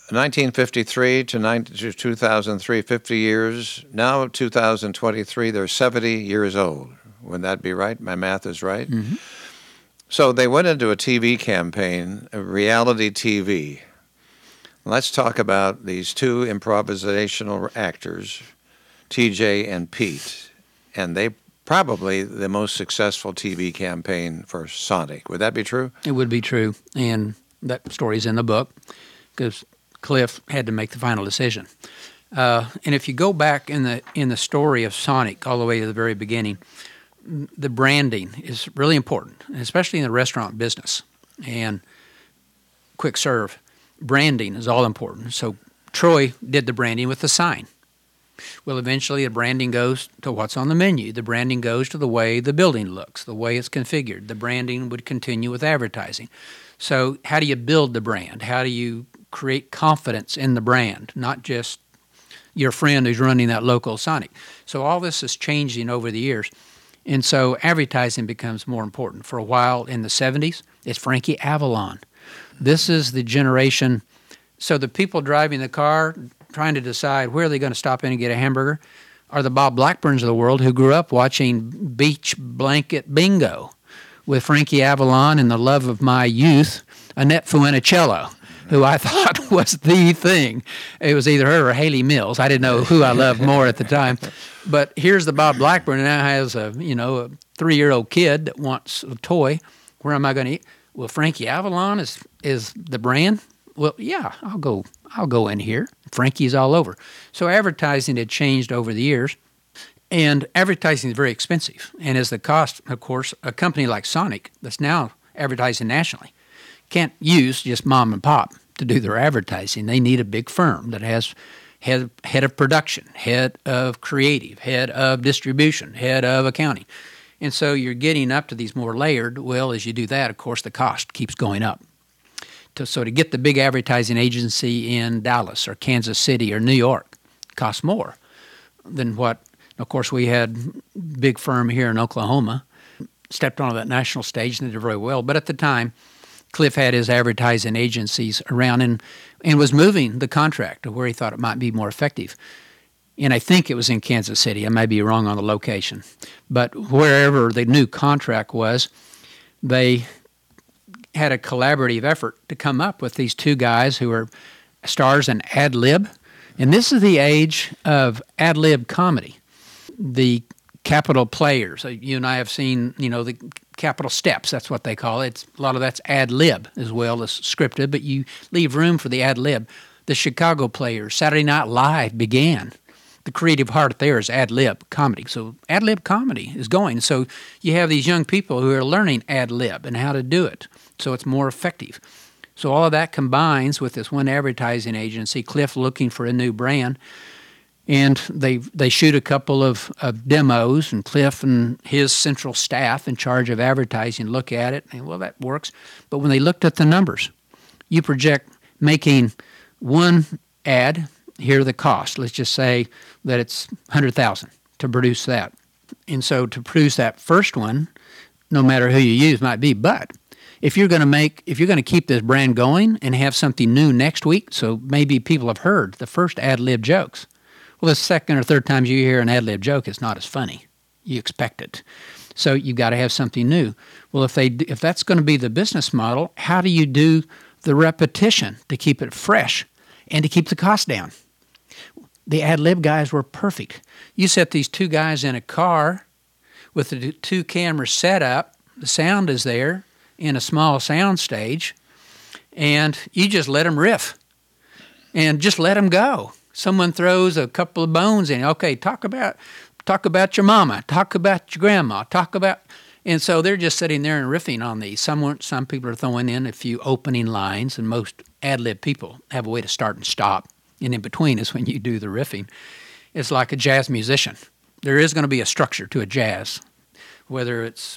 1953 to 2003, 50 years. Now, 2023, they're 70 years old. Would that be right? My math is right. Mm-hmm. So they went into a TV campaign, a reality TV. Let's talk about these two improvisational actors, TJ and Pete. And they probably the most successful TV campaign for Sonic. Would that be true? It would be true. And that story's in the book because Cliff had to make the final decision. And if you go back in the story of Sonic all the way to the very beginning, the branding is really important, especially in the restaurant business and quick serve. Branding is all important. So Troy did the branding with the sign. Well, eventually the branding goes to what's on the menu. The branding goes to the way the building looks, the way it's configured. The branding would continue with advertising. So how do you build the brand? How do you create confidence in the brand, not just your friend who's running that local Sonic? So all this is changing over the years. And so advertising becomes more important. For a while in the 70s, it's Frankie Avalon. This is the generation. So the people driving the car, trying to decide where are they going to stop in and get a hamburger, are the Bob Blackburns of the world who grew up watching Beach Blanket Bingo with Frankie Avalon and the love of my youth, Annette Funicello, who I thought was the thing. It was either her or Haley Mills. I didn't know who I loved more at the time. But here's the Bob Blackburn, and now has a 3-year-old kid that wants a toy. Where am I going to eat? Well, Frankie Avalon is the brand. Well, yeah, I'll go in here. Frankie's all over. So advertising had changed over the years, and advertising is very expensive. And as the cost, of course, a company like Sonic that's now advertising nationally can't use just mom and pop to do their advertising. They need a big firm that has head of production, head of creative, head of distribution, head of accounting. And so you're getting up to these more layered. Well, as you do that, of course, the cost keeps going up. So to get the big advertising agency in Dallas or Kansas City or New York costs more than what, of course, we had big firm here in Oklahoma, stepped onto that national stage and did very well. But at the time, Cliff had his advertising agencies around and was moving the contract to where he thought it might be more effective. And I think it was in Kansas City. I may be wrong on the location. But wherever the new contract was, they had a collaborative effort to come up with these two guys who are stars in ad lib. And this is the age of ad lib comedy. The Capital Players. You and I have seen, the Capital Steps. That's what they call it. A lot of that's ad lib as well as scripted, but you leave room for the ad lib. The Chicago Players. Saturday Night Live began. The creative heart there is ad lib comedy. So ad lib comedy is going. So you have these young people who are learning ad lib and how to do it so it's more effective. So all of that combines with this one advertising agency, Cliff looking for a new brand. And they shoot a couple of demos, and Cliff and his central staff in charge of advertising look at it, and well, that works. But when they looked at the numbers, you project making one ad, here are the costs. Let's just say that it's $100,000 to produce that. And so to produce that first one, no matter who you use might be, but if you're going to keep this brand going and have something new next week, so maybe people have heard the first ad lib jokes. Well, the second or third times you hear an ad lib joke, it's not as funny. You expect it. So you've got to have something new. Well, if that's going to be the business model, how do you do the repetition to keep it fresh and to keep the cost down? The ad lib guys were perfect. You set these two guys in a car with the two cameras set up, the sound is there in a small sound stage, and you just let them riff and just let them go. Someone throws a couple of bones in. Okay, talk about your mama, talk about your grandma, and so they're just sitting there and riffing on these. Some people are throwing in a few opening lines, and most ad lib people have a way to start and stop. And in between is when you do the riffing. It's like a jazz musician. There is going to be a structure to a jazz, whether it's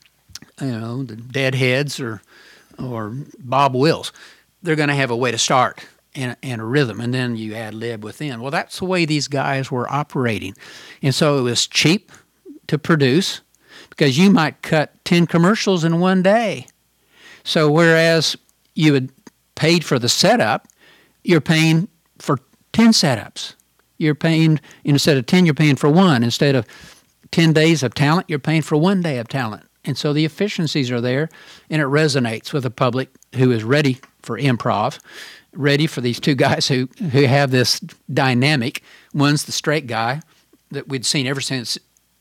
the Deadheads or Bob Wills. They're going to have a way to start and a rhythm, and then you ad lib within. Well, that's the way these guys were operating. And so it was cheap to produce because you might cut 10 commercials in one day. So whereas you had paid for the setup, you're paying for 10 setups. You're paying, instead of 10, you're paying for one. Instead of 10 days of talent, you're paying for 1 day of talent. And so the efficiencies are there, and it resonates with a public who is ready for improv, ready for these two guys who have this dynamic. One's the straight guy that we'd seen ever since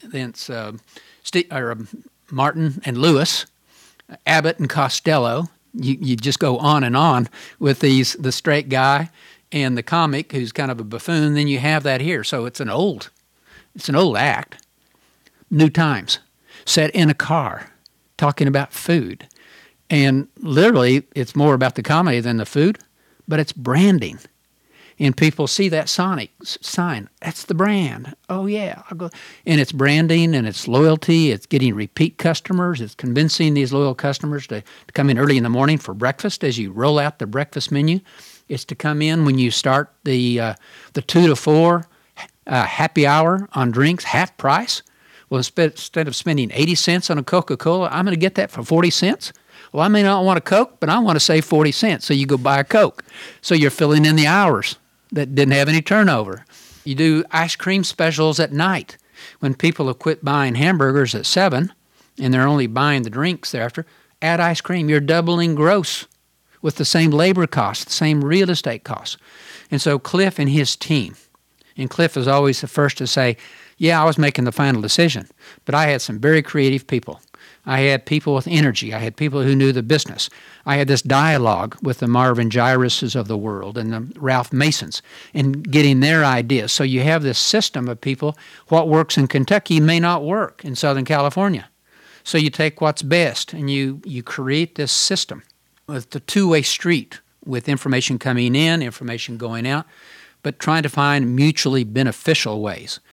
Martin and Lewis, Abbott and Costello. You just go on and on with the straight guy and the comic who's kind of a buffoon. Then you have that here. So it's an old act. New times, set in a car, talking about food. And literally, it's more about the comedy than the food, but it's branding. And people see that Sonic sign. That's the brand. Oh, yeah. I'll go. And it's branding, and it's loyalty. It's getting repeat customers. It's convincing these loyal customers to come in early in the morning for breakfast as you roll out the breakfast menu. It's to come in when you start the 2 to 4 happy hour on drinks, half price. Well, instead of spending 80 cents on a Coca-Cola, I'm going to get that for 40 cents. Well, I may not want a Coke, but I want to save 40 cents, so you go buy a Coke. So you're filling in the hours that didn't have any turnover. You do ice cream specials at night. When people have quit buying hamburgers at 7 and they're only buying the drinks thereafter, add ice cream. You're doubling gross with the same labor costs, the same real estate costs. And so Cliff and his team, and Cliff is always the first to say, yeah, I was making the final decision, but I had some very creative people. I had people with energy. I had people who knew the business. I had this dialogue with the Marvin Gyruses of the world and the Ralph Masons and getting their ideas. So you have this system of people. What works in Kentucky may not work in Southern California. So you take what's best and you create this system with the two-way street with information coming in, information going out, but trying to find mutually beneficial ways.